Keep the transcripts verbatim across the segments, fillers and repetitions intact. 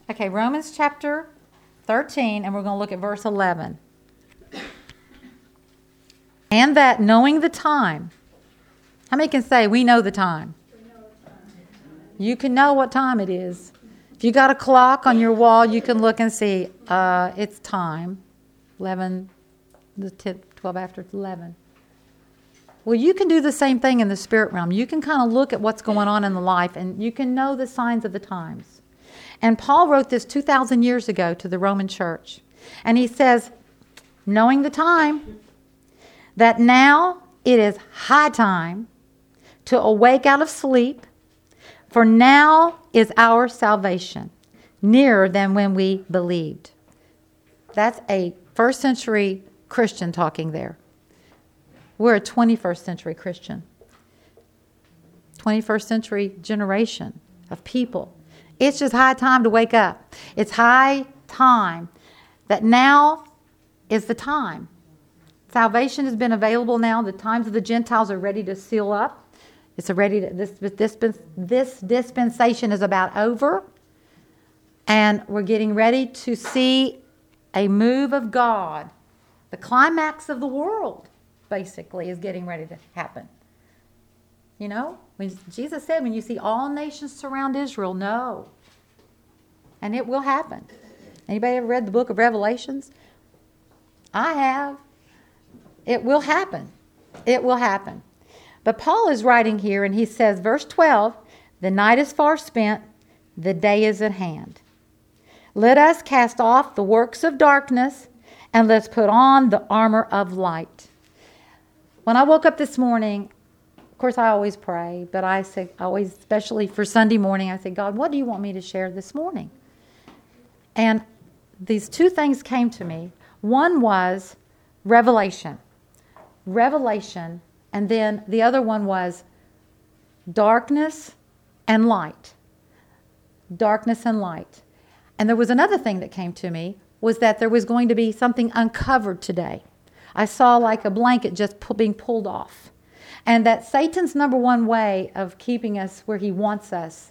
Okay, Romans chapter thirteen, and we're going to look at verse eleven. And that knowing the time. How many can say we know the time? You can know what time it is. If you got a clock on your wall, you can look and see uh, it's time. eleven, the twelve after eleven. Well, you can do the same thing in the spirit realm. You can kind of look at what's going on in the life, and you can know the signs of the times. And Paul wrote this two thousand years ago to the Roman church. And he says, knowing the time, that now it is high time to awake out of sleep, for now is our salvation nearer than when we believed. That's a first century Christian talking there. We're a twenty-first century Christian. twenty-first century generation of people. It's just high time to wake up. It's high time that now is the time. Salvation has been available now. The times of the Gentiles are ready to seal up. It's ready to, this, this, this dispensation is about over. And we're getting ready to see a move of God. The climax of the world, basically, is getting ready to happen. You know, when Jesus said, when you see all nations surround Israel, no. And it will happen. Anybody ever read the book of Revelations? I have. It will happen. It will happen. But Paul is writing here, and he says, verse twelve, the night is far spent, the day is at hand. Let us cast off the works of darkness, and let's put on the armor of light. When I woke up this morning, of course, I always pray, but I say, always, especially for Sunday morning, I say, God, what do you want me to share this morning? And these two things came to me. One was revelation. Revelation. And then the other one was darkness and light. Darkness and light. And there was another thing that came to me, was that there was going to be something uncovered today. I saw like a blanket just pu- being pulled off. And that Satan's number one way of keeping us where he wants us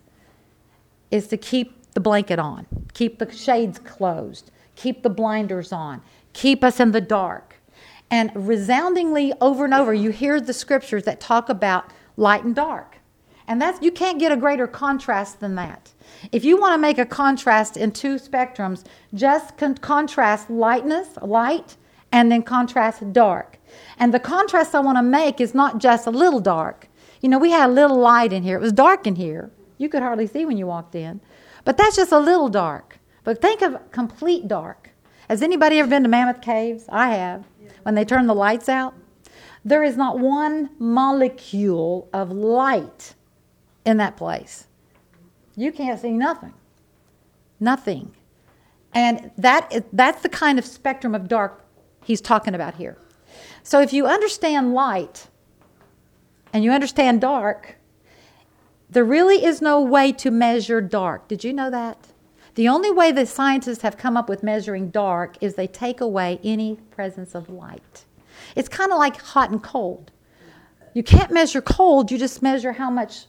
is to keep the blanket on, keep the shades closed, keep the blinders on, keep us in the dark. And resoundingly over and over, you hear the scriptures that talk about light and dark. And that's, you can't get a greater contrast than that. If you want to make a contrast in two spectrums, just con- contrast lightness, light, and then contrast dark. And the contrast I want to make is not just a little dark. You know, we had a little light in here. It was dark in here. You could hardly see when you walked in. But that's just a little dark. But think of complete dark. Has anybody ever been to Mammoth Caves? I have. When they turn the lights out, there is not one molecule of light in that place. You can't see nothing. Nothing. And that is, that's the kind of spectrum of dark he's talking about here. So if you understand light and you understand dark, there really is no way to measure dark. Did you know that? The only way that scientists have come up with measuring dark is they take away any presence of light. It's kind of like hot and cold. You can't measure cold, you just measure how much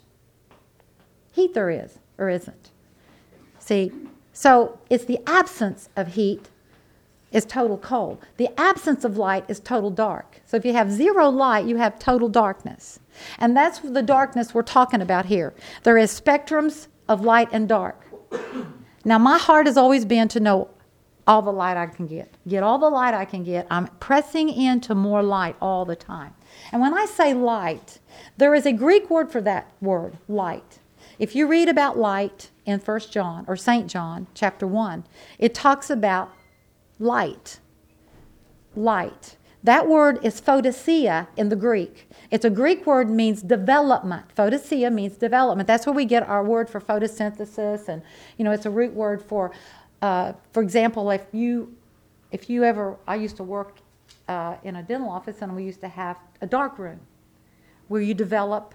heat there is or isn't. See, so it's the absence of heat is total cold. The absence of light is total dark. So if you have zero light, you have total darkness. And that's the darkness we're talking about here. There is spectrums of light and dark. Now, my heart has always been to know all the light I can get. Get all the light I can get. I'm pressing into more light all the time. And when I say light, there is a Greek word for that word, light. If you read about light in First John, or Saint John, chapter one, it talks about light. Light. That word is photosia in the Greek. It's a Greek word, means development. Photosia means development. That's where we get our word for photosynthesis, and you know, it's a root word for, uh, for example, if you, if you ever, I used to work uh, in a dental office, and we used to have a dark room where you develop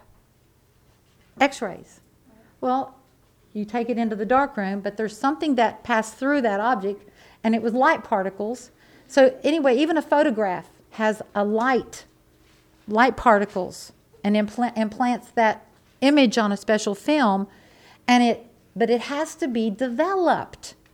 X-rays. Well, you take it into the dark room, but there's something that passed through that object, and it was light particles. So anyway, even a photograph has a light, light particles, and implant, implants that image on a special film, and it, but it has to be developed.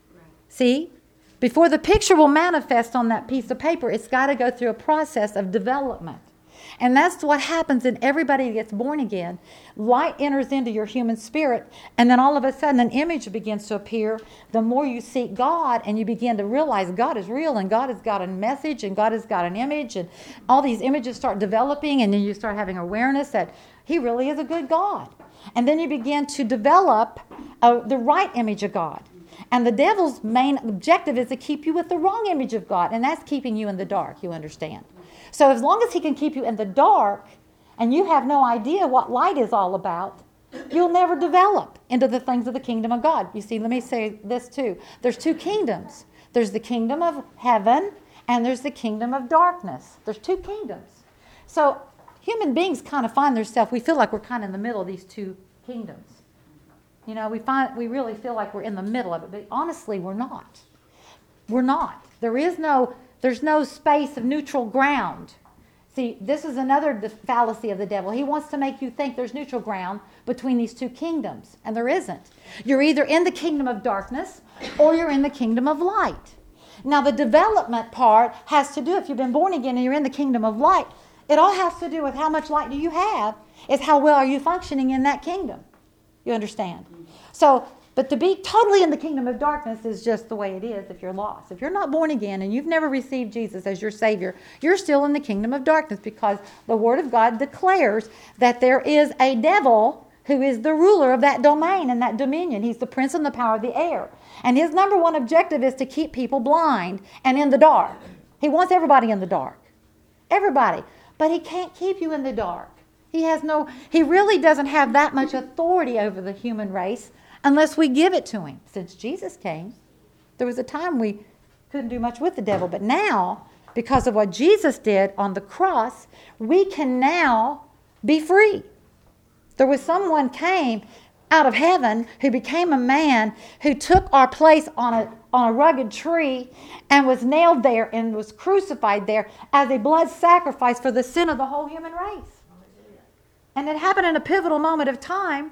See? Before the picture will manifest on that piece of paper, it's got to go through a process of development. And that's what happens in everybody that gets born again. Light enters into your human spirit, and then all of a sudden an image begins to appear. The more you seek God and you begin to realize God is real and God has got a message and God has got an image, and all these images start developing, and then you start having awareness that He really is a good God. And then you begin to develop uh, the right image of God. And the devil's main objective is to keep you with the wrong image of God, and that's keeping you in the dark, you understand. So as long as he can keep you in the dark and you have no idea what light is all about, you'll never develop into the things of the kingdom of God. You see, let me say this too. There's two kingdoms. There's the kingdom of heaven and there's the kingdom of darkness. There's two kingdoms. So human beings kind of find themselves, we feel like we're kind of in the middle of these two kingdoms. You know, we find we really feel like we're in the middle of it, but honestly, we're not. We're not. There is no, there's no space of neutral ground. See, this is another fallacy of the devil. He wants to make you think there's neutral ground between these two kingdoms, and there isn't. You're either in the kingdom of darkness or you're in the kingdom of light. Now, the development part has to do, if you've been born again and you're in the kingdom of light, it all has to do with how much light do you have, is how well are you functioning in that kingdom. You understand? So, but to be totally in the kingdom of darkness is just the way it is if you're lost. If you're not born again and you've never received Jesus as your Savior, you're still in the kingdom of darkness, because the Word of God declares that there is a devil who is the ruler of that domain and that dominion. He's the prince and the power of the air. And his number one objective is to keep people blind and in the dark. He wants everybody in the dark. Everybody. But he can't keep you in the dark. He has no, he really doesn't have that much authority over the human race unless we give it to him. Since Jesus came, there was a time we couldn't do much with the devil. But now, because of what Jesus did on the cross, we can now be free. There was someone came out of heaven who became a man who took our place on a, on a rugged tree and was nailed there and was crucified there as a blood sacrifice for the sin of the whole human race. And it happened in a pivotal moment of time.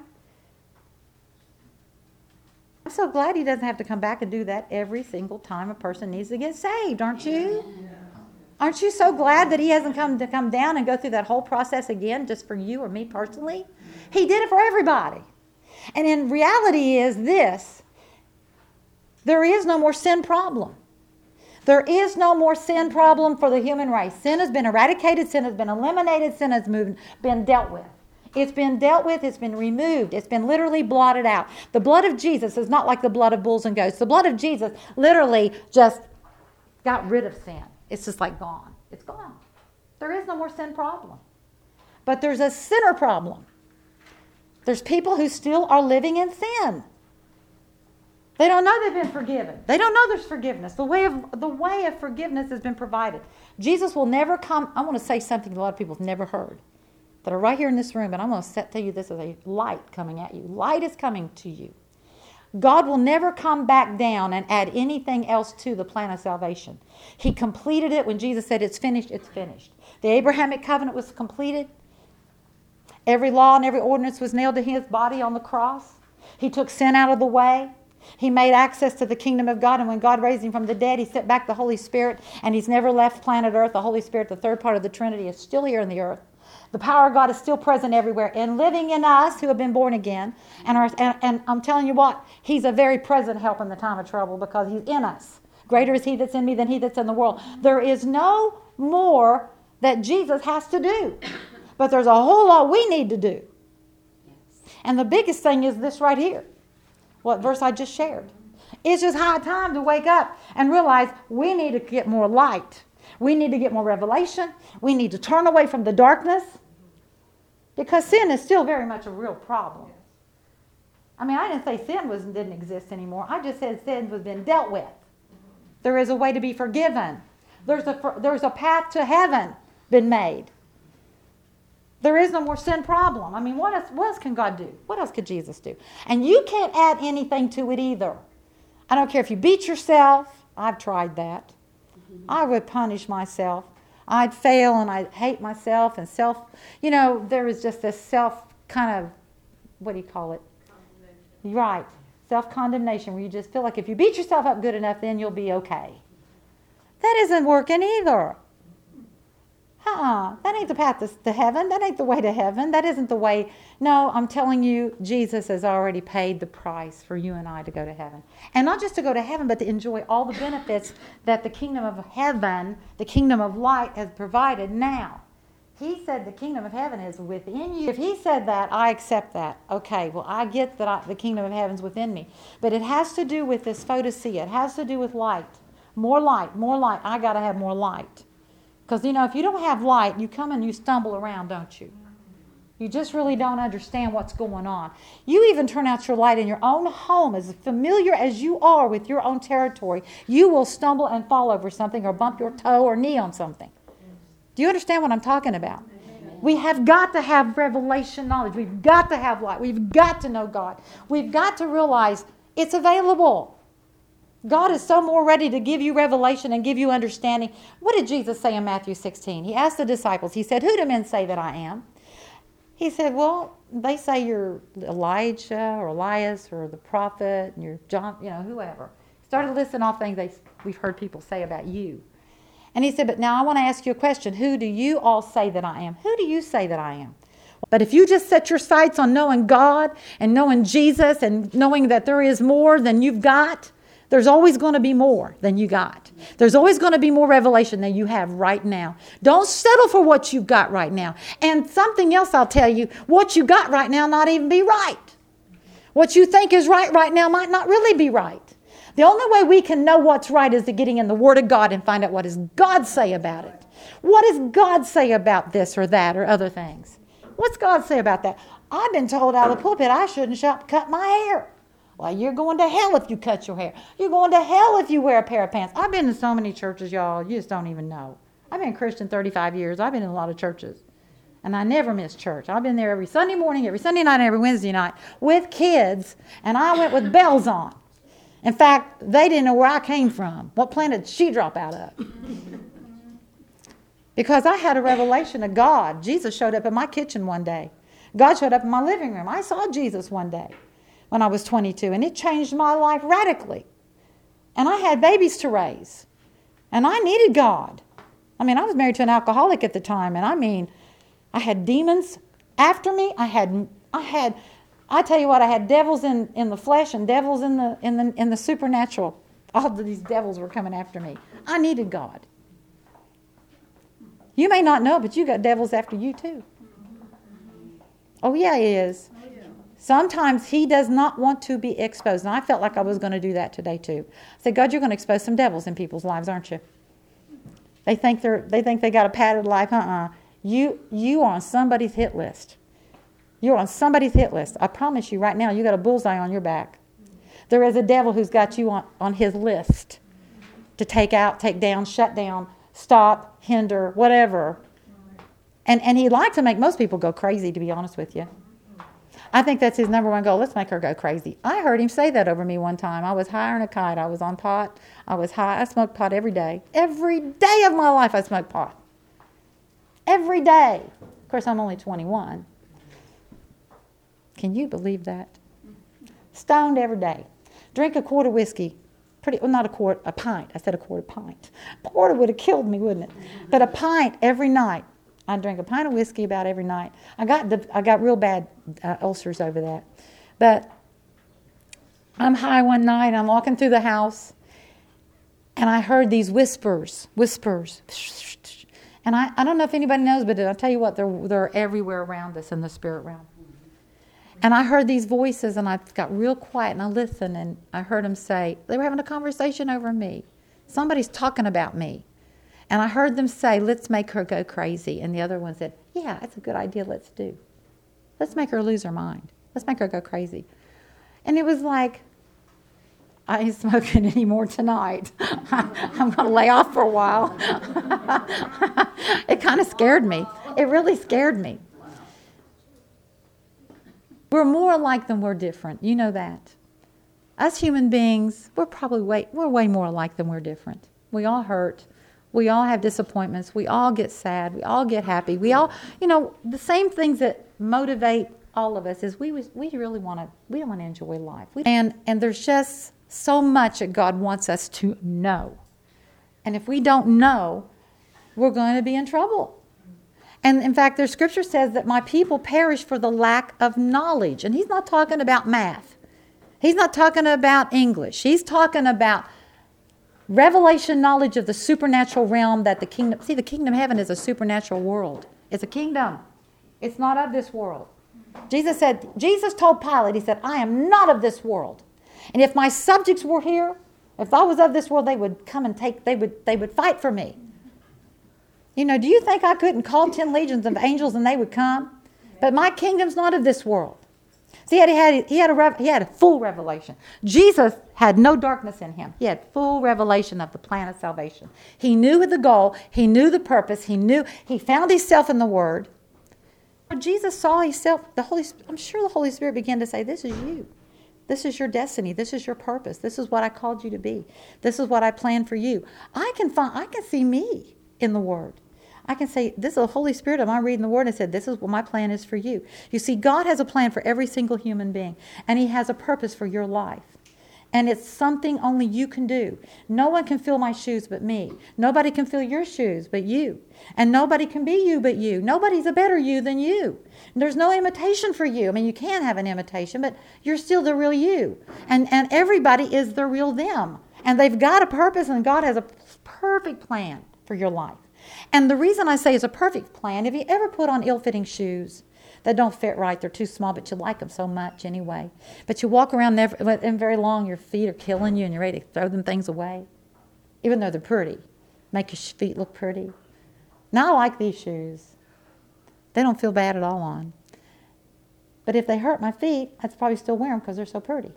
I'm so glad he doesn't have to come back and do that every single time a person needs to get saved, aren't you? Aren't you so glad that he hasn't come to come down and go through that whole process again just for you or me personally? He did it for everybody. And in reality is this: there is no more sin problem. There is no more sin problem for the human race. Sin has been eradicated. Sin has been eliminated. Sin has moved, been dealt with. It's been dealt with. It's been removed. It's been literally blotted out. The blood of Jesus is not like the blood of bulls and goats. The blood of Jesus literally just got rid of sin. It's just like gone. It's gone. There is no more sin problem. But there's a sinner problem. There's people who still are living in sin. They don't know they've been forgiven. They don't know there's forgiveness. The way of the way of forgiveness has been provided. Jesus will never come. I want to say something a lot of people have never heard, that are right here in this room, and I'm going to set, tell you this as a light coming at you. Light is coming to you. God will never come back down and add anything else to the plan of salvation. He completed it when Jesus said it's finished, it's finished. The Abrahamic covenant was completed. Every law and every ordinance was nailed to his body on the cross. He took sin out of the way. He made access to the kingdom of God, and when God raised him from the dead, he sent back the Holy Spirit, and he's never left planet Earth. The Holy Spirit, the third part of the Trinity, is still here in the earth. The power of God is still present everywhere and living in us who have been born again. And, our, and, and I'm telling you what, he's a very present help in the time of trouble because he's in us. Greater is he that's in me than he that's in the world. There is no more that Jesus has to do. But there's a whole lot we need to do. And the biggest thing is this right here. What verse I just shared. It's just high time to wake up and realize we need to get more light. We need to get more revelation. We need to turn away from the darkness. Because sin is still very much a real problem. I mean, I didn't say sin was, didn't exist anymore. I just said sin was been dealt with. There is a way to be forgiven. There's a, there's a path to heaven been made. There is no more sin problem. I mean, what else, what else can God do? What else could Jesus do? And you can't add anything to it either. I don't care if you beat yourself. I've tried that. I would punish myself. I'd fail and I'd hate myself and self. You know, there was just this self kind of, what do you call it? Right. Self-condemnation, where you just feel like if you beat yourself up good enough, then you'll be okay. That isn't working either. Uh-uh. That ain't the path to, to heaven. That ain't the way to heaven. That isn't the way. No, I'm telling you, Jesus has already paid the price for you and I to go to heaven. And not just to go to heaven, but to enjoy all the benefits that the kingdom of heaven, the kingdom of light, has provided now. He said the kingdom of heaven is within you. If he said that, I accept that. Okay, well, I get that I, the kingdom of heaven's within me. But it has to do with this photosia. It has to do with light. More light, more light. I got to have more light. Because, you know, if you don't have light, you come and you stumble around, don't you? You just really don't understand what's going on. You even turn out your light in your own home, as familiar as you are with your own territory, you will stumble and fall over something or bump your toe or knee on something. Do you understand what I'm talking about? We have got to have revelation knowledge. We've got to have light. We've got to know God. We've got to realize it's available. God is so more ready to give you revelation and give you understanding. What did Jesus say in Matthew sixteen? He asked the disciples, he said, who do men say that I am? He said, well, they say you're Elijah or Elias or the prophet, and you're John, you know, whoever. Started listing off things they, we've heard people say about you. And he said, but now I want to ask you a question. Who do you all say that I am? Who do you say that I am? But if you just set your sights on knowing God and knowing Jesus and knowing that there is more than you've got, there's always going to be more than you got. There's always going to be more revelation than you have right now. Don't settle for what you've got right now. And something else I'll tell you, what you got right now not even be right. What you think is right right now might not really be right. The only way we can know what's right is to getting in the Word of God and find out what does God say about it. What does God say about this or that or other things? What's God say about that? I've been told out of the pulpit I shouldn't shop, cut my hair. Well, you're going to hell if you cut your hair. You're going to hell if you wear a pair of pants. I've been in so many churches, y'all, you just don't even know. I've been a Christian thirty-five years. I've been in a lot of churches. And I never miss church. I've been there every Sunday morning, every Sunday night, and every Wednesday night with kids. And I went with bells on. In fact, they didn't know where I came from. What planet did she drop out of? Because I had a revelation of God. Jesus showed up in my kitchen one day. God showed up in my living room. I saw Jesus one day when I was twenty-two, and it changed my life radically. And I had babies to raise, and I needed God. I mean, I was married to an alcoholic at the time, and I mean, I had demons after me. I had, I had, I tell you what, I had devils in, in the flesh and devils in the in the in the supernatural. All of these devils were coming after me. I needed God. You may not know, but you got devils after you too. Oh yeah, he is. Sometimes he does not want to be exposed. And I felt like I was going to do that today too. I said, God, you're going to expose some devils in people's lives, aren't you? They think they're they think they got a padded life. Uh-uh. You you are on somebody's hit list. You're on somebody's hit list. I promise you right now, you got a bullseye on your back. There is a devil who's got you on, on his list to take out, take down, shut down, stop, hinder, whatever. And and he'd like to make most people go crazy, to be honest with you. I think that's his number one goal. Let's make her go crazy. I heard him say that over me one time. I was higher than a kite. I was on pot. I was high. I smoked pot every day. Every day of my life I smoked pot. Every day. Of course, I'm only twenty-one. Can you believe that? Stoned every day. Drink a quart of whiskey. Pretty, well, not a quart, a pint. I said a quart of pint. A quarter would have killed me, wouldn't it? But a pint every night. I drink a pint of whiskey about every night. I got the, I got real bad uh, ulcers over that. But I'm high one night. I'm walking through the house, and I heard these whispers, whispers. And I, I don't know if anybody knows, but I'll tell you what, they're, they're everywhere around us in the spirit realm. And I heard these voices, and I got real quiet, and I listened, and I heard them say, they were having a conversation over me. Somebody's talking about me. And I heard them say, let's make her go crazy. And the other one said, yeah, that's a good idea, let's do. Let's make her lose her mind. Let's make her go crazy. And it was like, I ain't smoking anymore tonight. I'm going to lay off for a while. It kind of scared me. It really scared me. We're more alike than we're different. You know that. Us human beings, we're probably way, we're way more alike than we're different. We all hurt. We all have disappointments. We all get sad. We all get happy. We all, you know, the same things that motivate all of us is we was- we really want to we want to enjoy life. We, and and there's just so much that God wants us to know. And if we don't know, we're going to be in trouble. And in fact, their scripture says that my people perish for the lack of knowledge. And he's not talking about math. He's not talking about English. He's talking about revelation knowledge of the supernatural realm that the kingdom... See, the kingdom of heaven is a supernatural world. It's a kingdom. It's not of this world. Jesus said, Jesus told Pilate, he said, I am not of this world. And if my subjects were here, if I was of this world, they would come and take, they would, they would fight for me. You know, do you think I couldn't call ten legions of angels and they would come? But my kingdom's not of this world. See, he had, he had, a, he had a full revelation. Jesus had no darkness in him. He had full revelation of the plan of salvation. He knew the goal. He knew the purpose. He knew, he found himself in the Word. Jesus saw himself, the Holy, I'm sure the Holy Spirit began to say, this is you. This is your destiny. This is your purpose. This is what I called you to be. This is what I planned for you. I can find, I can see me in the Word. I can say, this is the Holy Spirit. Am I reading the Word? And I said, this is what my plan is for you. You see, God has a plan for every single human being. And he has a purpose for your life. And it's something only you can do. No one can fill my shoes but me. Nobody can fill your shoes but you. And nobody can be you but you. Nobody's a better you than you. And there's no imitation for you. I mean, you can have an imitation, but you're still the real you. And, and everybody is the real them. And they've got a purpose, and God has a perfect plan for your life. And the reason I say it's a perfect plan, if you ever put on ill-fitting shoes that don't fit right, they're too small, but you like them so much anyway. But you walk around never, and very long, your feet are killing you, and you're ready to throw them things away, even though they're pretty. Make your feet look pretty. Now I like these shoes. They don't feel bad at all on. But if they hurt my feet, I'd probably still wear them because they're so pretty.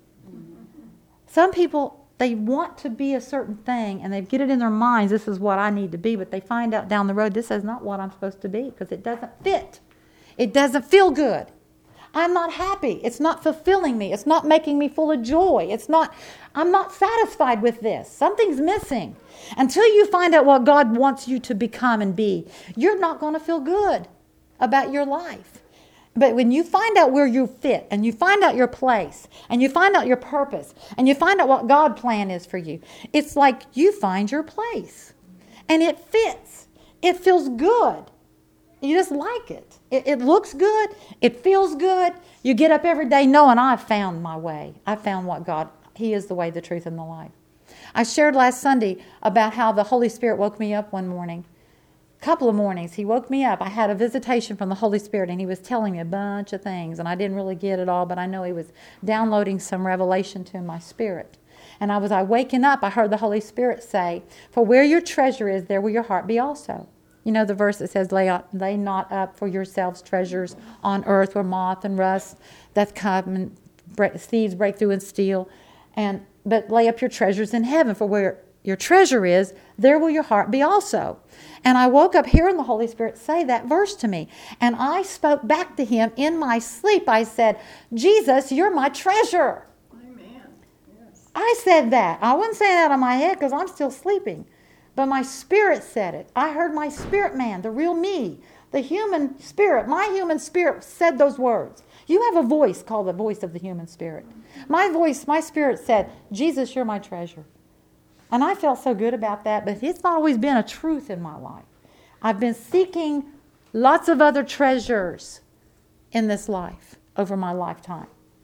Some people, they want to be a certain thing, and they get it in their minds, this is what I need to be, but they find out down the road, this is not what I'm supposed to be because it doesn't fit. It doesn't feel good. I'm not happy. It's not fulfilling me. It's not making me full of joy. It's not, I'm not satisfied with this. Something's missing. Until you find out what God wants you to become and be, you're not going to feel good about your life. But when you find out where you fit, and you find out your place, and you find out your purpose, and you find out what God's plan is for you, it's like you find your place. And it fits. It feels good. You just like it. It, it looks good. It feels good. You get up every day knowing I've found my way. I've found what God, he is the way, the truth, and the life. I shared last Sunday about how the Holy Spirit woke me up one morning. A couple of mornings, he woke me up. I had a visitation from the Holy Spirit, and he was telling me a bunch of things, and I didn't really get it all, but I know he was downloading some revelation to my spirit. And I was I waking up, I heard the Holy Spirit say, for where your treasure is, there will your heart be also. You know the verse that says, lay, up, lay not up for yourselves treasures on earth where moth and rust that come and break, thieves break through and steal. And, but lay up your treasures in heaven, for where your treasure is, there will your heart be also. And I woke up hearing the Holy Spirit say that verse to me. And I spoke back to him in my sleep. I said, Jesus, you're my treasure. Amen. Yes. I said that. I wasn't saying that on my head because I'm still sleeping. But my spirit said it. I heard my spirit man, the real me, the human spirit. My human spirit said those words. You have a voice called the voice of the human spirit. My voice, my spirit said, Jesus, you're my treasure. And I felt so good about that, but it's not always been a truth in my life. I've been seeking lots of other treasures in this life over my lifetime.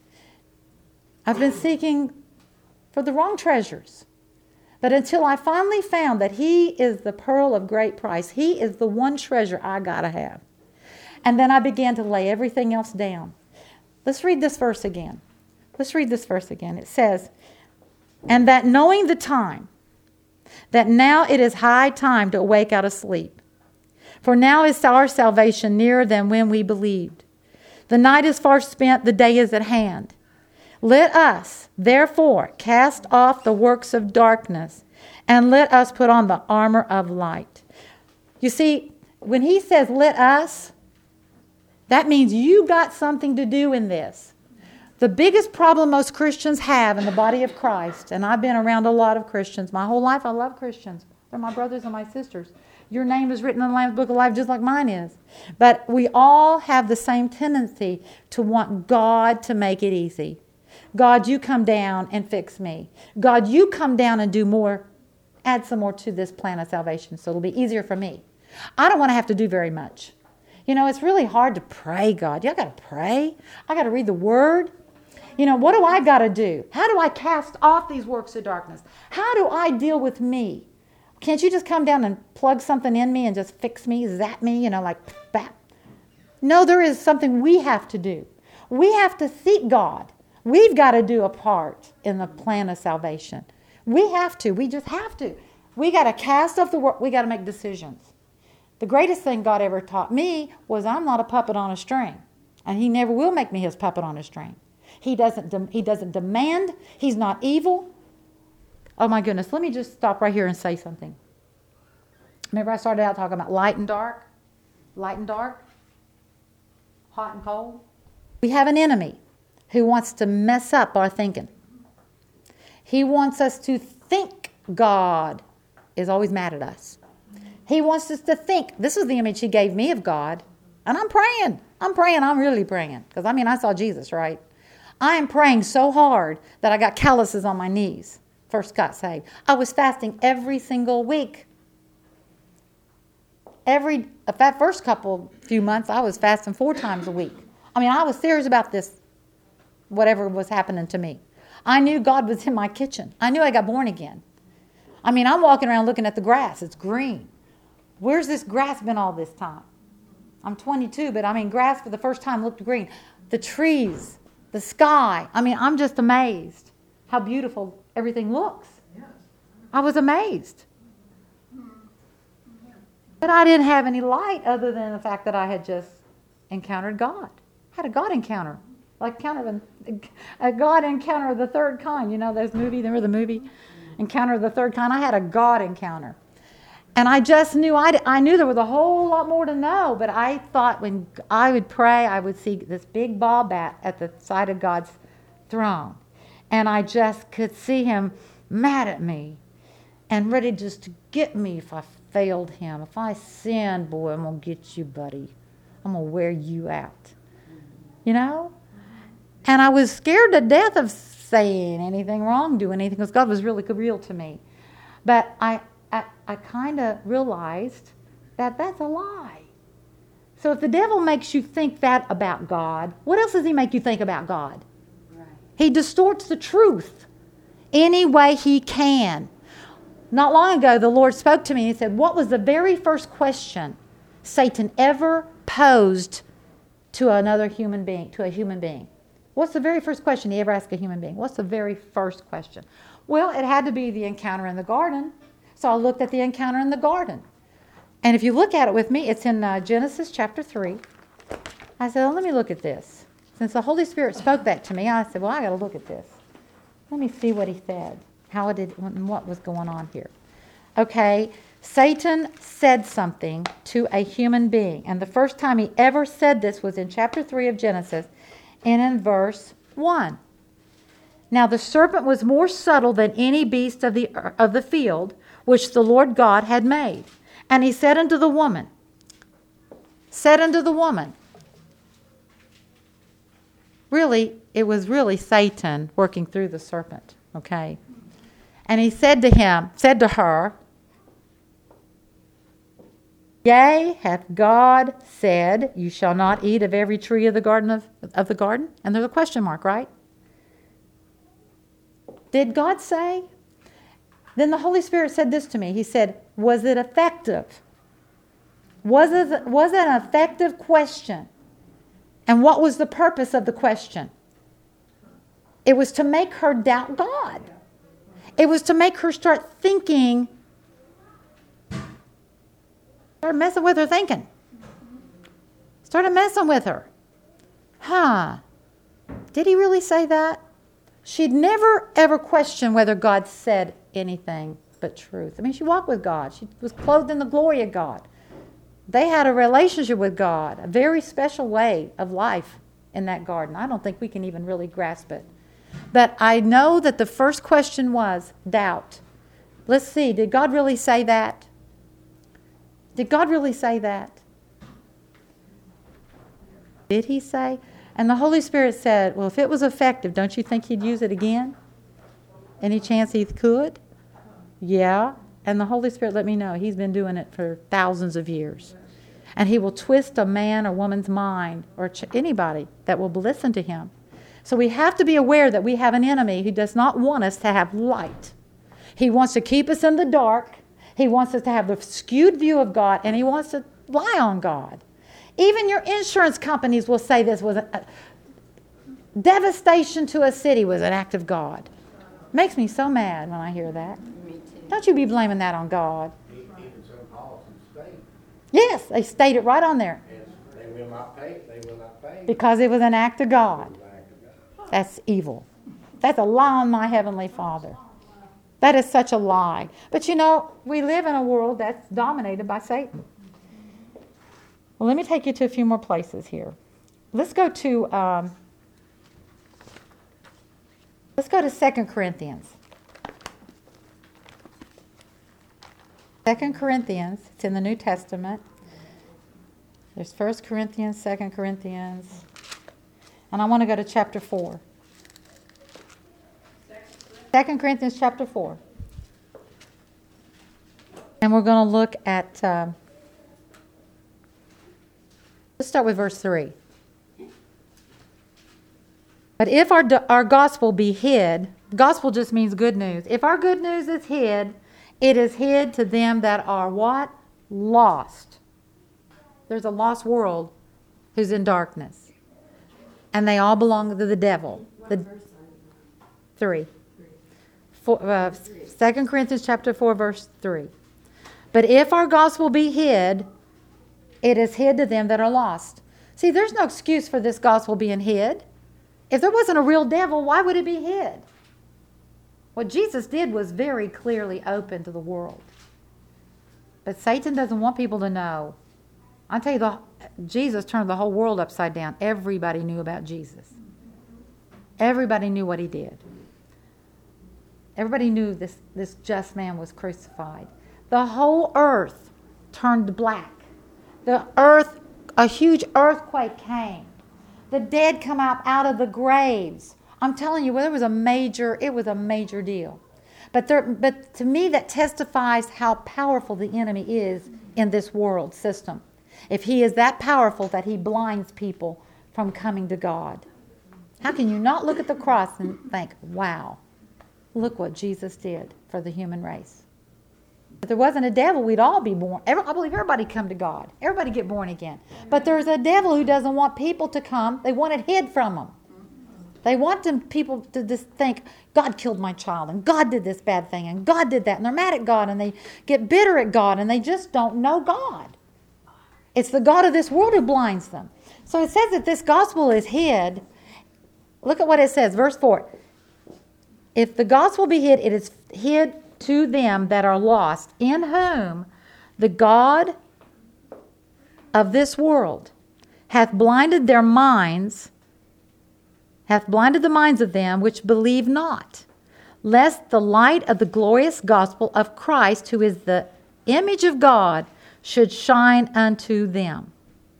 I've been seeking for the wrong treasures. But until I finally found that he is the pearl of great price, he is the one treasure I got to have. And then I began to lay everything else down. Let's read this verse again. Let's read this verse again. It says, and that knowing the time, that now it is high time to awake out of sleep. For now is our salvation nearer than when we believed. The night is far spent, the day is at hand. Let us, therefore, cast off the works of darkness, and let us put on the armor of light. You see, when he says, let us, that means you got something to do in this. The biggest problem most Christians have in the body of Christ, and I've been around a lot of Christians. My whole life I love Christians. They're my brothers and my sisters. Your name is written in the Lamb's Book of Life just like mine is. But we all have the same tendency to want God to make it easy. God, you come down and fix me. God, you come down and do more. Add some more to this plan of salvation so it'll be easier for me. I don't want to have to do very much. You know, it's really hard to pray, God. Yeah, I got to pray. I got to read the Word. You know, what do I got to do? How do I cast off these works of darkness? How do I deal with me? Can't you just come down and plug something in me and just fix me, zap me, you know, like that? No, there is something we have to do. We have to seek God. We've got to do a part in the plan of salvation. We have to. We just have to. We got to cast off the work. We got to make decisions. The greatest thing God ever taught me was I'm not a puppet on a string. And He never will make me His puppet on a string. He doesn't, de- he doesn't demand. He's not evil. Oh my goodness. Let me just stop right here and say something. Remember I started out talking about light and dark? Light and dark? Hot and cold? We have an enemy who wants to mess up our thinking. He wants us to think God is always mad at us. He wants us to think. This is the image He gave me of God. And I'm praying. I'm praying. I'm really praying. Because, I mean, I saw Jesus, right? I am praying so hard that I got calluses on my knees. First got saved. I was fasting every single week. Every, that first couple few months, I was fasting four times a week. I mean, I was serious about this, whatever was happening to me. I knew God was in my kitchen. I knew I got born again. I mean, I'm walking around looking at the grass. It's green. Where's this grass been all this time? I'm twenty-two, but I mean, grass for the first time looked green. The trees, the sky. I mean, I'm just amazed how beautiful everything looks. I was amazed. But I didn't have any light other than the fact that I had just encountered God. I had a God encounter. Like counter a God encounter of the third kind. You know those movies? Remember the movie? Encounter of the third kind? I had a God encounter. And I just knew, I, I knew there was a whole lot more to know, but I thought when I would pray, I would see this big ball bat at the side of God's throne. And I just could see Him mad at me and ready just to get me if I failed Him. If I sinned, boy, I'm going to get you, buddy. I'm going to wear you out. You know? And I was scared to death of saying anything wrong, doing anything, because God was really real to me. But I... I, I kind of realized that that's a lie. So if the devil makes you think that about God, what else does he make you think about God? Right. He distorts the truth any way he can. Not long ago, the Lord spoke to me and he said, what was the very first question Satan ever posed to another human being, to a human being? What's the very first question he ever asked a human being? What's the very first question? Well, it had to be the encounter in the garden. So I looked at the encounter in the garden. And if you look at it with me, it's in uh, Genesis chapter three. I said, oh, let me look at this. Since the Holy Spirit spoke that to me, I said, well, I got to look at this. Let me see what he said, how it did, and what was going on here. Okay, Satan said something to a human being. And the first time he ever said this was in chapter three of Genesis and in verse one. Now the serpent was more subtle than any beast of the of the field, which the Lord God had made. And he said unto the woman, said unto the woman, really, it was really Satan working through the serpent, okay? And he said to him, said to her, yea, hath God said, you shall not eat of every tree of the garden of, of the garden? And there's a question mark, right? Did God say? Then the Holy Spirit said this to me. He said, was it effective? Was it, was it an effective question? And what was the purpose of the question? It was to make her doubt God. It was to make her start thinking, start messing with her thinking. Started messing with her. Huh. Did he really say that? She'd never, ever questioned whether God said anything but truth. I mean, she walked with God. She was clothed in the glory of God. They had a relationship with God, a very special way of life in that garden. I don't think we can even really grasp it. But I know that the first question was doubt. Let's see, did God really say that? Did God really say that? Did he say? And the Holy Spirit said, well, if it was effective, don't you think he'd use it again? Any chance he could? Yeah. And the Holy Spirit let me know he's been doing it for thousands of years. And he will twist a man or woman's mind, or ch- anybody that will listen to him. So we have to be aware that we have an enemy who does not want us to have light. He wants to keep us in the dark. He wants us to have the skewed view of God, and he wants to lie on God. Even your insurance companies will say this was a, a devastation to a city was an act of God. Makes me so mad when I hear that. Me too. Don't you be blaming that on God. Even some policies state, Yes, they state it right on there. and they will not pay, they will not pay. Because it was an act of God. It's an act of God. That's evil. That's a lie on my Heavenly Father. That is such a lie. But you know, we live in a world that's dominated by Satan. Well, let me take you to a few more places here. Let's go to um, let's go to Second Corinthians. Second Corinthians, it's in the New Testament. There's First Corinthians, Second Corinthians, and I want to go to chapter four. Second Corinthians chapter four. And we're going to look at, um, let's start with verse three. But if our, our gospel be hid, gospel just means good news. If our good news is hid, it is hid to them that are what? Lost. There's a lost world who's in darkness. And they all belong to the devil. The, three. For, uh, Second Corinthians chapter four, verse three. But if our gospel be hid, it is hid to them that are lost. See, there's no excuse for this gospel being hid. If there wasn't a real devil, why would it be hid? What Jesus did was very clearly open to the world. But Satan doesn't want people to know. I'll tell you, the, Jesus turned the whole world upside down. Everybody knew about Jesus. Everybody knew what he did. Everybody knew this, this just man was crucified. The whole earth turned black. The earth, a huge earthquake came. The dead come out out of the graves. I'm telling you, well, there was a major, it was a major deal. But there, but to me, that testifies how powerful the enemy is in this world system. If he is that powerful that he blinds people from coming to God. How can you not look at the cross and think, wow, look what Jesus did for the human race? If there wasn't a devil, we'd all be born. Every, I believe everybody come to God. Everybody get born again. But there's a devil who doesn't want people to come. They want it hid from them. They want them, people to just think, God killed my child, and God did this bad thing, and God did that. And they're mad at God, and they get bitter at God, and they just don't know God. It's the God of this world who blinds them. So it says that this gospel is hid. Look at what it says, verse four. If the gospel be hid, it is hid to them that are lost, in whom the God of this world hath blinded their minds, hath blinded the minds of them which believe not, lest the light of the glorious gospel of Christ, who is the image of God, should shine unto them.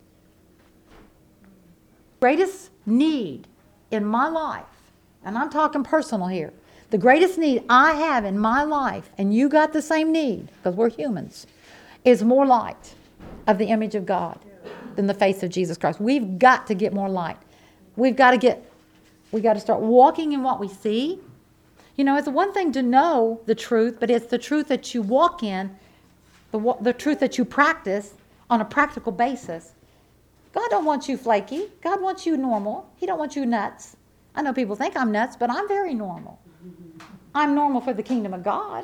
Greatest need in my life, and I'm talking personal here, the greatest need I have in my life, and you got the same need, because we're humans, is more light of the image of God than the face of Jesus Christ. We've got to get more light. We've got to get, we got to start walking in what we see. You know, it's one thing to know the truth, but it's the truth that you walk in, the, the truth that you practice on a practical basis. God don't want you flaky. God wants you normal. He don't want you nuts. I know people think I'm nuts, but I'm very normal. I'm normal for the kingdom of God.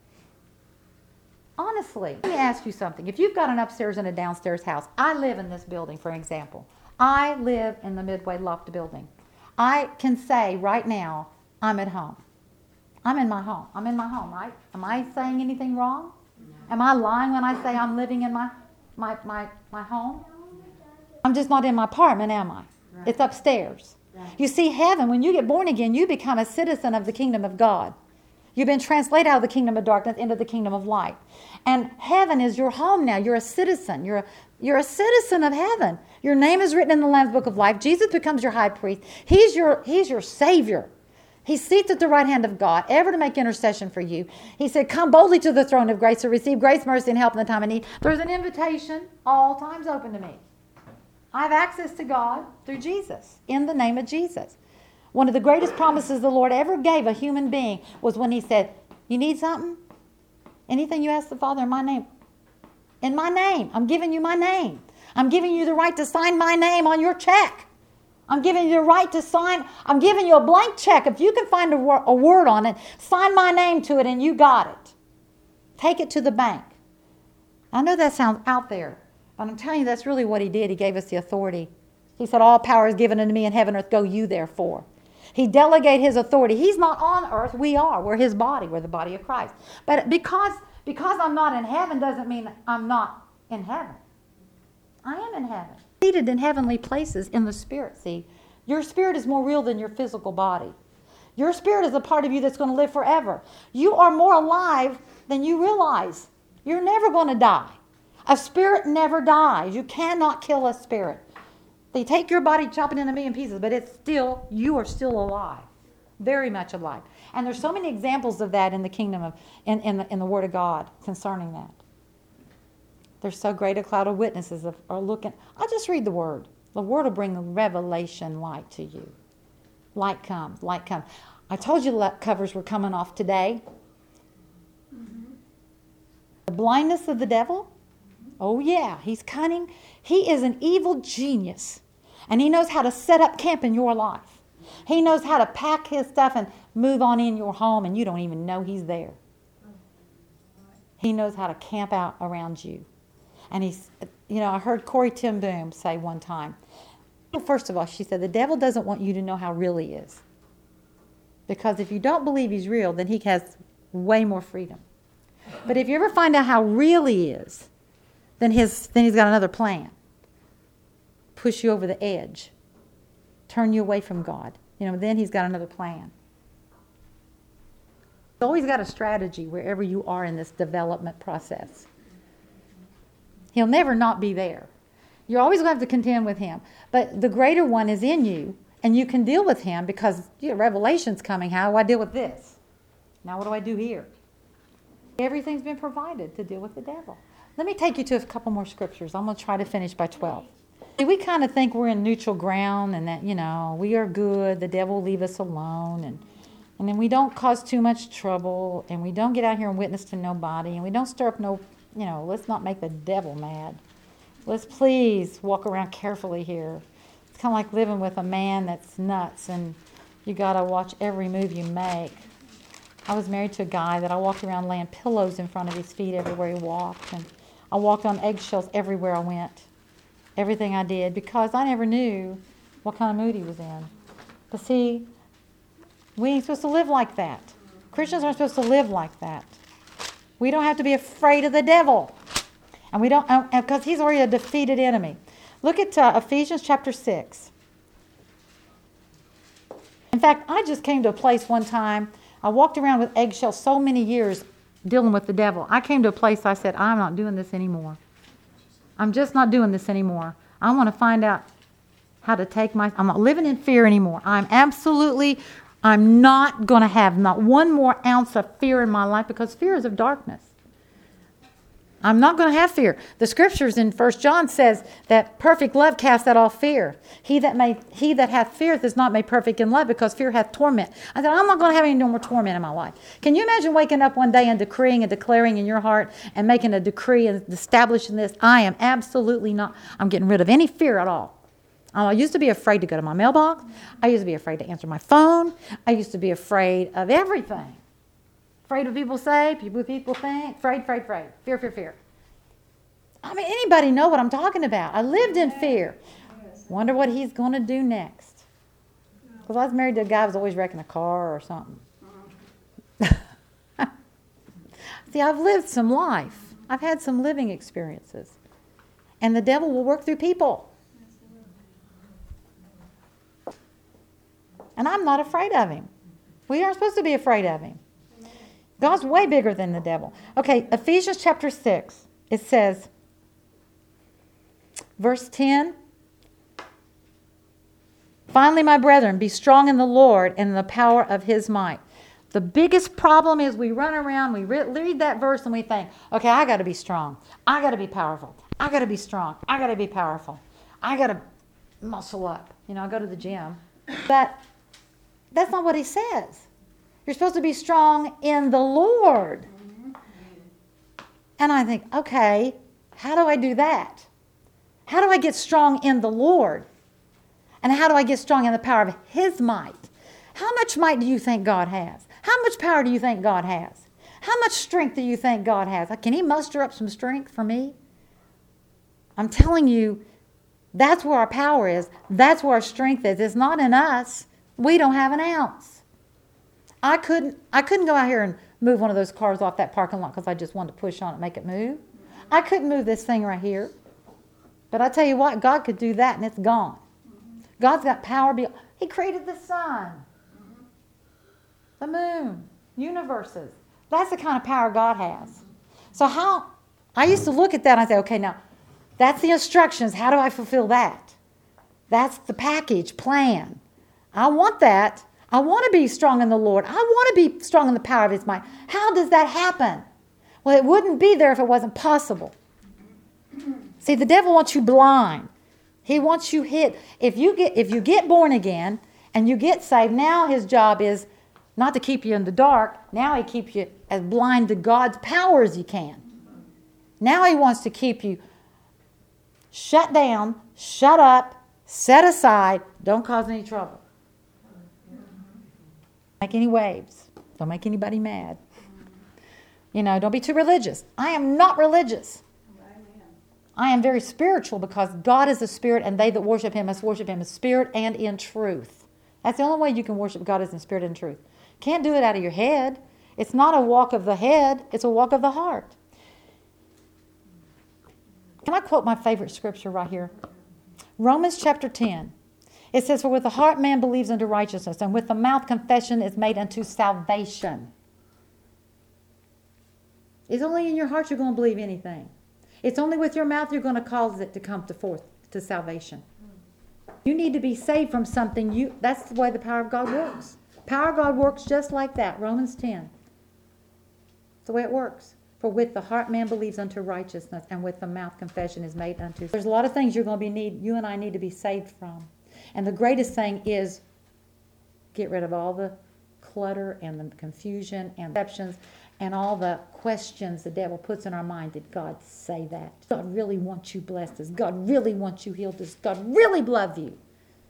Honestly, let me ask you something. If you've got an upstairs and a downstairs house, I live in this building, for example. I live in the Midway Loft building. I can say right now, I'm at home. I'm in my home. I'm in my home, right? Am I saying anything wrong? Am I lying when I say I'm living in my my my, my home? I'm just not in my apartment, am I? Right. It's upstairs. Right. You see, heaven, when you get born again, you become a citizen of the kingdom of God. You've been translated out of the kingdom of darkness into the kingdom of light. And heaven is your home now. You're a citizen. You're a, you're a citizen of heaven. Your name is written in the Lamb's Book of Life. Jesus becomes your high priest. He's your, he's your Savior. He sits at the right hand of God, ever to make intercession for you. He said, come boldly to the throne of grace to receive grace, mercy, and help in the time of need. There's an invitation, all times open to me. I have access to God through Jesus, in the name of Jesus. One of the greatest promises the Lord ever gave a human being was when he said, you need something? Anything you ask the Father in my name. In my name. I'm giving you my name. I'm giving you the right to sign my name on your check. I'm giving you the right to sign. I'm giving you a blank check. If you can find a, wor- a word on it, sign my name to it and you got it. Take it to the bank. I know that sounds out there, but I'm telling you that's really what he did. He gave us the authority. He said, all power is given unto me in heaven and earth. Go you therefore. He delegated his authority. He's not on earth. We are. We're his body. We're the body of Christ. But because, because I'm not in heaven doesn't mean I'm not in heaven. I am in heaven. Seated in heavenly places in the spirit, see. Your spirit is more real than your physical body. Your spirit is a part of you that's going to live forever. You are more alive than you realize. You're never going to die. A spirit never dies. You cannot kill a spirit. They take your body, chop it into a million pieces, but it's still, you are still alive. Very much alive. And there's so many examples of that in the kingdom of, in, in, the, in the Word of God concerning that. There's so great a cloud of witnesses of, are looking. I'll just read the Word. The Word will bring revelation light to you. Light comes, light comes. I told you the covers were coming off today. Mm-hmm. The blindness of the devil. Oh yeah, he's cunning. He is an evil genius. And he knows how to set up camp in your life. He knows how to pack his stuff and move on in your home and you don't even know he's there. He knows how to camp out around you. And he's, you know, I heard Corrie ten Boom say one time, well, first of all, she said, the devil doesn't want you to know how real he is. Because if you don't believe he's real, then he has way more freedom. But if you ever find out how real he is, then his then he's got another plan. Push you over the edge. Turn you away from God. You know, then he's got another plan. He's always got a strategy wherever you are in this development process. He'll never not be there. You're always going to have to contend with him. But the greater one is in you, and you can deal with him because you know, Revelation's coming. How do I deal with this? Now what do I do here? Everything's been provided to deal with the devil. Let me take you to a couple more scriptures. I'm going to try to finish by twelve. We kind of think we're in neutral ground and that, you know, we are good. The devil will leave us alone. And, and then we don't cause too much trouble. And we don't get out here and witness to nobody. And we don't stir up no, you know, let's not make the devil mad. Let's please walk around carefully here. It's kind of like living with a man that's nuts. And you got to watch every move you make. I was married to a guy that I walked around laying pillows in front of his feet everywhere he walked. And I walked on eggshells everywhere I went. Everything I did, because I never knew what kind of mood he was in. But see, we ain't supposed to live like that. Christians aren't supposed to live like that. We don't have to be afraid of the devil. And we don't, because he's already a defeated enemy. Look at uh, Ephesians chapter six. In fact, I just came to a place one time, I walked around with eggshells so many years dealing with the devil. I came to a place I said, I'm not doing this anymore. I'm just not doing this anymore. I want to find out how to take my... I'm not living in fear anymore. I'm absolutely... I'm not going to have not one more ounce of fear in my life because fear is of darkness. I'm not going to have fear. The scriptures in First John says that perfect love casts out all fear. He that may, he that hath fear is not made perfect in love because fear hath torment. I said, I'm not going to have any more torment in my life. Can you imagine waking up one day and decreeing and declaring in your heart and making a decree and establishing this? I am absolutely not. I'm getting rid of any fear at all. I used to be afraid to go to my mailbox. I used to be afraid to answer my phone. I used to be afraid of everything. Afraid of what people say, people people think, afraid, afraid, afraid, fear, fear, fear. I mean, anybody know what I'm talking about. I lived in fear. Wonder what he's going to do next. Because I was married to a guy who was always wrecking a car or something. See, I've lived some life. I've had some living experiences. And the devil will work through people. And I'm not afraid of him. We aren't supposed to be afraid of him. God's way bigger than the devil. Okay, Ephesians chapter six, it says, verse ten, finally, my brethren, be strong in the Lord and in the power of his might. The biggest problem is we run around, we re- read that verse and we think, okay, I got to be strong. I got to be powerful. I got to be strong. I got to be powerful. I got to muscle up. You know, I go to the gym. But that's not what he says. You're supposed to be strong in the Lord. And I think, okay, how do I do that? How do I get strong in the Lord? And how do I get strong in the power of his might? How much might do you think God has? How much power do you think God has? How much strength do you think God has? Can he muster up some strength for me? I'm telling you, that's where our power is. That's where our strength is. It's not in us. We don't have an ounce. I couldn't I couldn't go out here and move one of those cars off that parking lot because I just wanted to push on it and make it move. I couldn't move this thing right here. But I tell you what, God could do that and it's gone. God's got power beyond. He created the sun, the moon, universes. That's the kind of power God has. So how, I used to look at that and I say, okay, now, that's the instructions. How do I fulfill that? That's the package plan. I want that. I want to be strong in the Lord. I want to be strong in the power of his might. How does that happen? Well, it wouldn't be there if it wasn't possible. See, the devil wants you blind. He wants you hid. If you get if you get born again and you get saved, now his job is not to keep you in the dark. Now he keeps you as blind to God's power as he can. Now he wants to keep you shut down, shut up, set aside, don't cause any trouble. Make any waves. Don't make anybody mad. You know, don't be too religious. I am not religious. I am very spiritual because God is a spirit and they that worship him must worship him in spirit and in truth. That's the only way you can worship God is in spirit and truth. Can't do it out of your head. It's not a walk of the head. It's a walk of the heart. Can I quote my favorite scripture right here? Romans chapter ten. It says, for with the heart man believes unto righteousness, and with the mouth confession is made unto salvation. It's only in your heart you're going to believe anything. It's only with your mouth you're going to cause it to come to forth to salvation. You need to be saved from something. You that's the way the power of God works. Power of God works just like that. Romans ten. It's the way it works. For with the heart man believes unto righteousness, and with the mouth confession is made unto. There's a lot of things you're going to be need. You and I need to be saved from. And the greatest thing is get rid of all the clutter and the confusion and deceptions and all the questions the devil puts in our mind. Did God say that? Does God really want you blessed? Does God really want you healed? Does God really love you?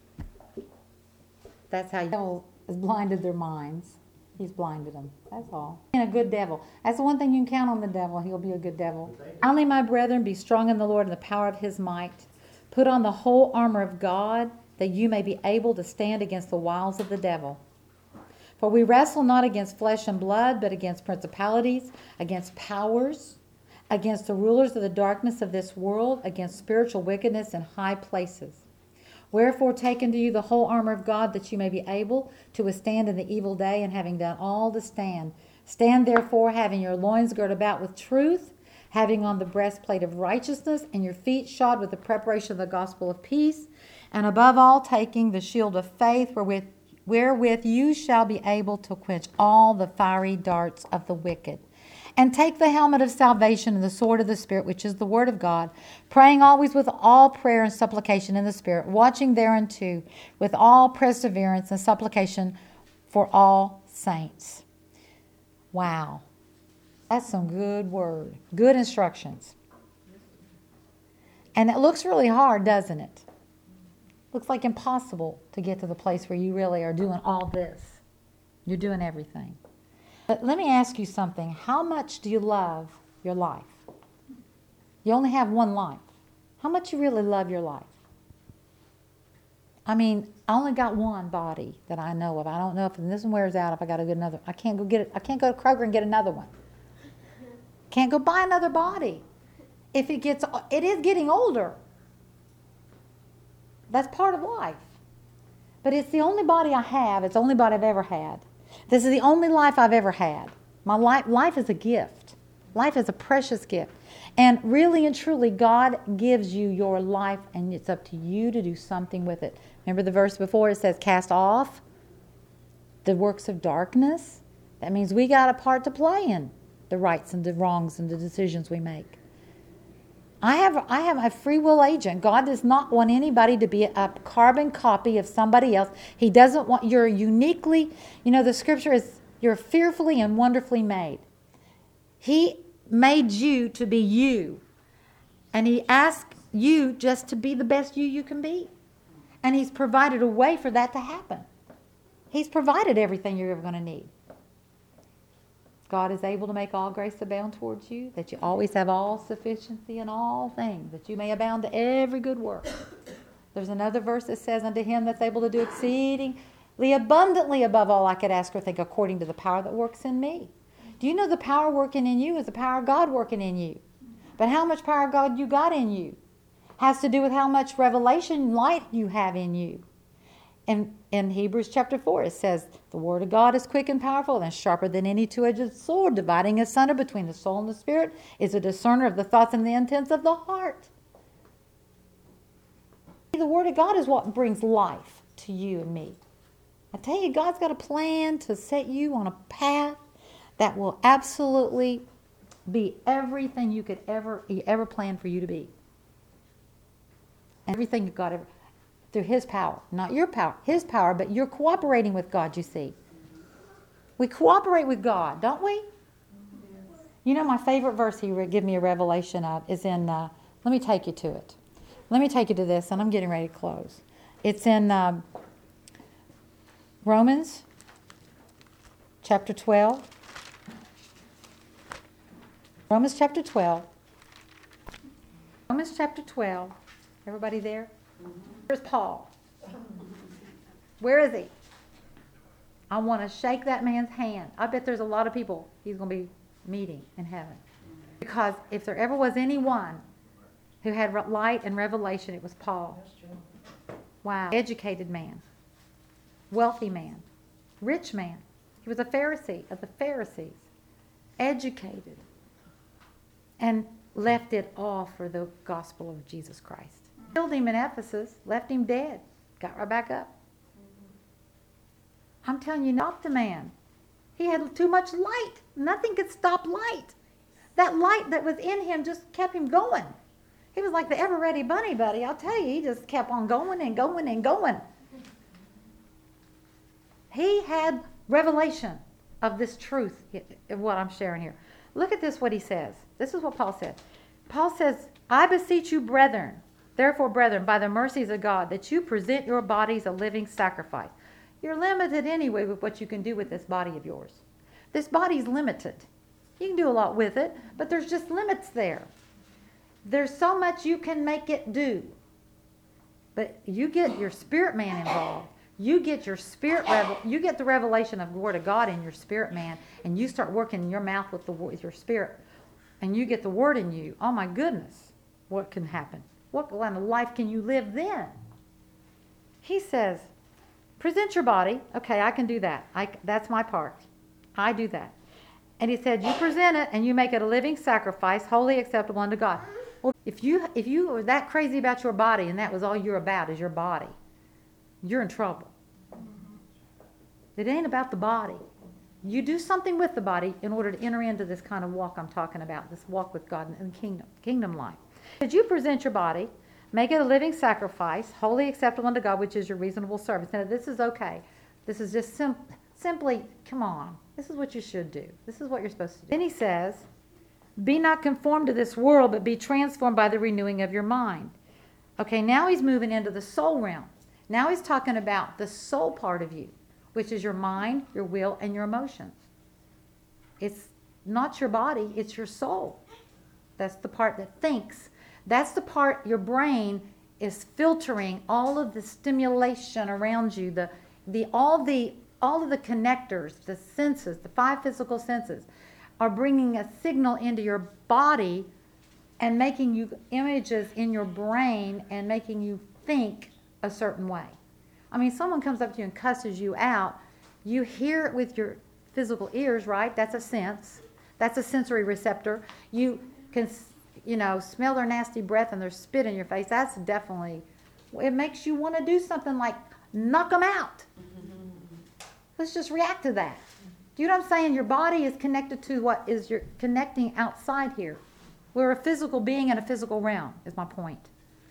That's how the devil has blinded their minds. He's blinded them. That's all. And a good devil. That's the one thing you can count on the devil. He'll be a good devil. Finally, my brethren, be strong in the Lord and the power of his might. Put on the whole armor of God, that you may be able to stand against the wiles of the devil. For we wrestle not against flesh and blood, but against principalities, against powers, against the rulers of the darkness of this world, against spiritual wickedness in high places. Wherefore take unto you the whole armor of God, that you may be able to withstand in the evil day, and having done all to stand. Stand therefore, having your loins girt about with truth, having on the breastplate of righteousness, and your feet shod with the preparation of the gospel of peace, and above all taking the shield of faith, wherewith, wherewith you shall be able to quench all the fiery darts of the wicked. And take the helmet of salvation and the sword of the Spirit, which is the word of God, praying always with all prayer and supplication in the Spirit, watching thereunto with all perseverance and supplication for all saints. Wow. That's some good word. Good instructions. And it looks really hard, doesn't it? Looks like impossible to get to the place where you really are doing all this. You're doing everything. But let me ask you something. How much do you love your life? You only have one life. How much you really love your life? I mean, I only got one body that I know of. I don't know if this one wears out, if I got to get another. I can't go get it. I can't go to Kroger and get another one. Can't go buy another body. If it gets, it is getting older. That's part of life. But it's the only body I have. It's the only body I've ever had. This is the only life I've ever had. My life, life is a gift. Life is a precious gift. And really and truly, God gives you your life, and it's up to you to do something with it. Remember the verse before, it says, cast off the works of darkness. That means we got a part to play in the rights and the wrongs and the decisions we make. I have I have a free will agent. God does not want anybody to be a carbon copy of somebody else. He doesn't want, you're uniquely, you know, the scripture is, you're fearfully and wonderfully made. He made you to be you. And he asked you just to be the best you you can be. And he's provided a way for that to happen. He's provided everything you're ever going to need. God is able to make all grace abound towards you, that you always have all sufficiency in all things, that you may abound to every good work. There's another verse that says, unto him that's able to do exceedingly abundantly above all I could ask or think, according to the power that works in me. Do you know the power working in you is the power of God working in you? But how much power of God you got in you has to do with how much revelation light you have in you. And in Hebrews chapter four, it says, the word of God is quick and powerful and sharper than any two-edged sword, dividing asunder between the soul and the spirit, is a discerner of the thoughts and the intents of the heart. The word of God is what brings life to you and me. I tell you, God's got a plan to set you on a path that will absolutely be everything you could ever, ever plan for you to be. Everything that God ever, through his power, not your power, his power, but you're cooperating with God, you see. We cooperate with God, don't we? You know, my favorite verse he give me a revelation of is in, uh, let me take you to it. Let me take you to this, and I'm getting ready to close. It's in um, Romans chapter twelve. Romans chapter twelve. Romans chapter twelve. Everybody there? Where's Paul? Where is he? I want to shake that man's hand. I bet there's a lot of people he's going to be meeting in heaven. Because if there ever was anyone who had light and revelation, it was Paul. Wow. Educated man. Wealthy man. Rich man. He was a Pharisee of the Pharisees. Educated. And left it all for the gospel of Jesus Christ. Killed him in Ephesus, left him dead, got right back up. I'm telling you, not the man. He had too much light. Nothing could stop light. That light that was in him just kept him going. He was like the ever-ready bunny buddy. I'll tell you, he just kept on going and going and going. He had revelation of this truth, of what I'm sharing here. Look at this, what he says. This is what Paul said. Paul says, I beseech you, brethren, therefore, brethren, by the mercies of God, that you present your bodies a living sacrifice. You're limited anyway with what you can do with this body of yours. This body's limited. You can do a lot with it, but there's just limits there. There's so much you can make it do. But you get your spirit man involved. You get your spirit revel- you get the revelation of the Word of God in your spirit man, and you start working your mouth with the with your spirit, and you get the Word in you. Oh my goodness, what can happen? What kind of life can you live then? He says, present your body. Okay, I can do that. I, that's my part. I do that. And he said, you present it and you make it a living sacrifice, wholly acceptable unto God. Well, if you if you are that crazy about your body and that was all you're about is your body, you're in trouble. It ain't about the body. You do something with the body in order to enter into this kind of walk I'm talking about, this walk with God in the kingdom, kingdom life. Did you present your body, make it a living sacrifice, wholly acceptable unto God, which is your reasonable service. Now, this is okay. This is just sim- simply, come on. This is what you should do. This is what you're supposed to do. Then he says, be not conformed to this world, but be transformed by the renewing of your mind. Okay, now he's moving into the soul realm. Now he's talking about the soul part of you, which is your mind, your will, and your emotions. It's not your body, it's your soul. That's the part that thinks. That's the part your brain is filtering all of the stimulation around you, the the all the all of the connectors, the senses, the five physical senses are bringing a signal into your body and making you images in your brain and making you think a certain way. I mean, someone comes up to you and cusses you out, you hear it with your physical ears, right? That's a sense. That's a sensory receptor. You can, you know, smell their nasty breath and their spit in your face. That's definitely, it makes you want to do something like knock them out. Let's just react to that. Do you know what I'm saying? Your body is connected to what is your connecting outside here. We're a physical being in a physical realm, is my point.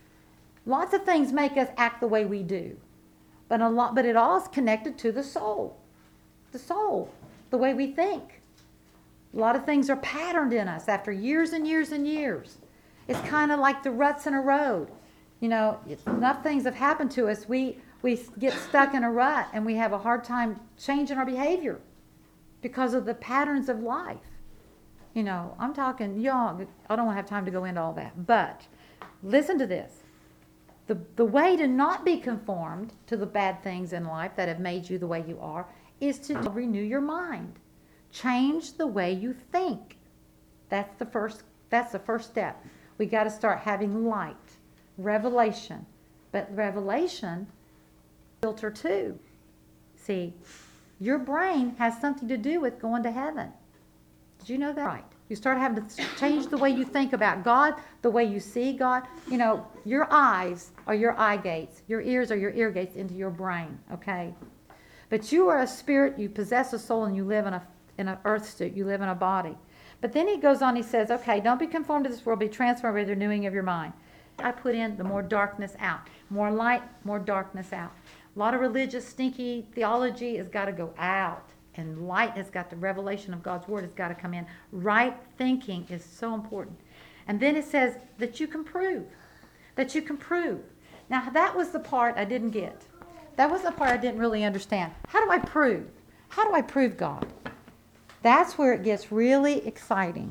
Lots of things make us act the way we do. But a lot, but it all is connected to the soul. The soul, the way we think. A lot of things are patterned in us after years and years and years. It's kind of like the ruts in a road. You know, enough things have happened to us. We we get stuck in a rut and we have a hard time changing our behavior because of the patterns of life. You know, I'm talking young. I don't have time to go into all that. But listen to this. The, the way to not be conformed to the bad things in life that have made you the way you are is to renew your mind. Change the way you think. That's the first, that's the first step. We got to start having light, revelation. But revelation filter too. See, your brain has something to do with going to heaven. Did you know that? Right. You start having to change the way you think about God, the way you see God. You know, your eyes are your eye gates. Your ears are your ear gates into your brain, okay? But you are a spirit, you possess a soul, and you live in a in an earth suit. You live in a body. But then he goes on, he says, okay, don't be conformed to this world, be transformed by the renewing of your mind. I put in the more darkness out. More light, more darkness out. A lot of religious, stinky theology has got to go out. And light has got the revelation of God's word has got to come in. Right thinking is so important. And then it says that you can prove. That you can prove. Now, that was the part I didn't get. That was the part I didn't really understand. How do I prove? How do I prove God? That's where it gets really exciting.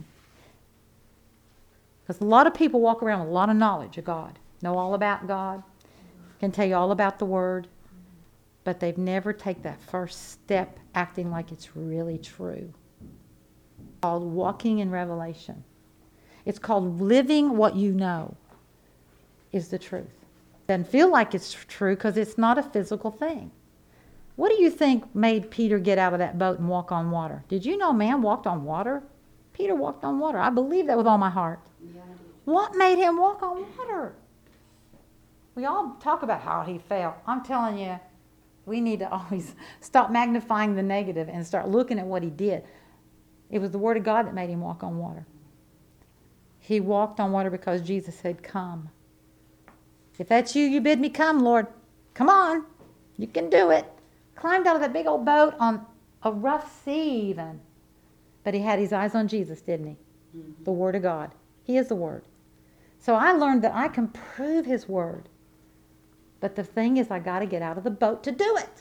Because a lot of people walk around with a lot of knowledge of God. Know all about God. Can tell you all about the word. But they've never taken that first step acting like it's really true. It's called walking in revelation. It's called living what you know is the truth. Doesn't feel like it's true because it's not a physical thing. What do you think made Peter get out of that boat and walk on water? Did you know man walked on water? Peter walked on water. I believe that with all my heart. What made him walk on water? We all talk about how he fell. I'm telling you, we need to always stop magnifying the negative and start looking at what he did. It was the word of God that made him walk on water. He walked on water because Jesus said, come. If that's you, you bid me come, Lord. Come on. You can do it. Climbed out of that big old boat on a rough sea even. But he had his eyes on Jesus, didn't he? Mm-hmm. The word of God. He is the word. So I learned that I can prove his word. But the thing is, I got to get out of the boat to do it.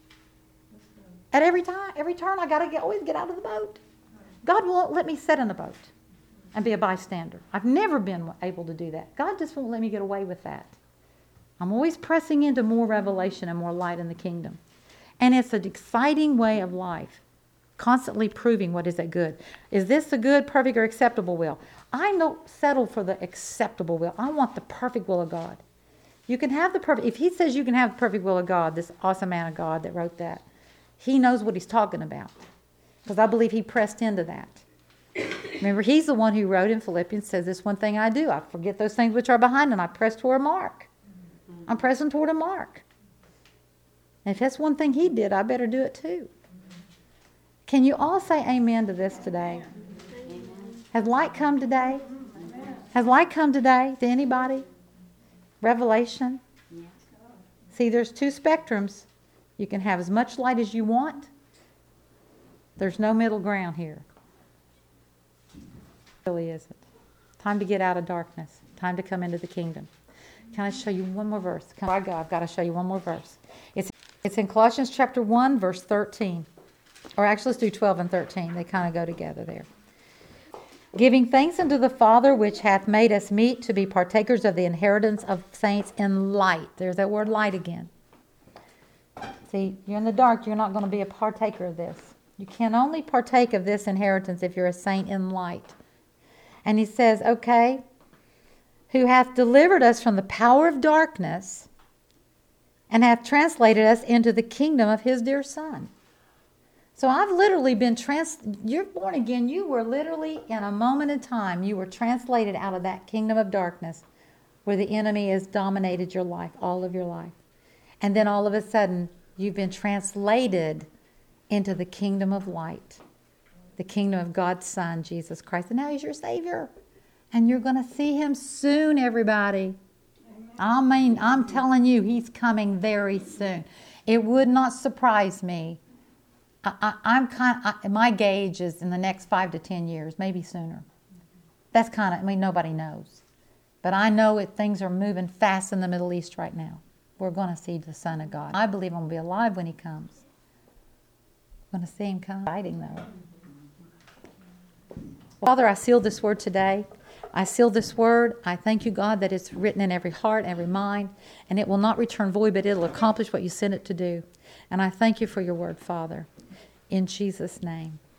At every time, every turn, I got to get, always get out of the boat. God won't let me sit in a boat and be a bystander. I've never been able to do that. God just won't let me get away with that. I'm always pressing into more revelation and more light in the kingdom. And it's an exciting way of life. Constantly proving what is a good. Is this a good, perfect, or acceptable will? I don't settle for the acceptable will. I want the perfect will of God. You can have the perfect, if he says you can have the perfect will of God, this awesome man of God that wrote that, he knows what he's talking about. Because I believe he pressed into that. Remember, he's the one who wrote in Philippians, says, this one thing I do, I forget those things which are behind, and I press toward a mark. I'm pressing toward a mark. And if that's one thing he did, I better do it too. Can you all say amen to this today? Has light come today? Has light come today to anybody? Revelation? See, there's two spectrums. You can have as much light as you want. There's no middle ground here. It really isn't. Time to get out of darkness. Time to come into the kingdom. Can I show you one more verse? Can I go? I've got to show you one more verse. It's it's in Colossians chapter one, verse thirteen. Or actually, let's do twelve and thirteen. They kind of go together there. Giving thanks unto the Father, which hath made us meet to be partakers of the inheritance of saints in light. There's that word light again. See, you're in the dark. You're not going to be a partaker of this. You can only partake of this inheritance if you're a saint in light. And he says, okay, who hath delivered us from the power of darkness and hath translated us into the kingdom of his dear Son. So I've literally been trans. You're born again. You were literally in a moment in time. You were translated out of that kingdom of darkness, where the enemy has dominated your life, all of your life, and then all of a sudden you've been translated into the kingdom of light, the kingdom of God's Son, Jesus Christ, and now He's your Savior, and you're going to see Him soon, everybody. I mean, I'm telling you, He's coming very soon. It would not surprise me. I, I, I'm kind. I, my gauge is in the next five to ten years, maybe sooner. That's kind of. I mean, nobody knows, but I know it. Things are moving fast in the Middle East right now. We're going to see the Son of God. I believe I'm going to be alive when He comes. I'm going to see Him come. Fighting though. Father, I seal this word today. I seal this word. I thank you, God, that it's written in every heart, every mind, and it will not return void, but it'll accomplish what you sent it to do. And I thank you for your word, Father. In Jesus' name.